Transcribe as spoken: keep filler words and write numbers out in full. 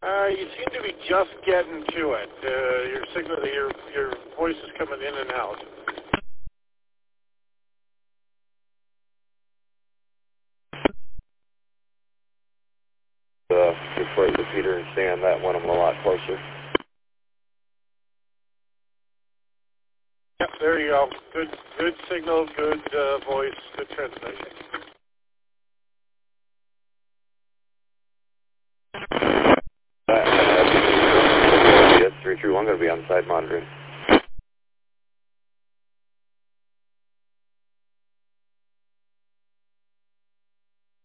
Uh, you seem to be just getting to it. Uh, your signal, your your voice is coming in and out. Uh, refer to Peter and stay on that one. I'm a lot closer. Yep, there you go. Good, good signal, good uh, voice, good transmission. Uh, yes, three three one, going to be on site monitoring.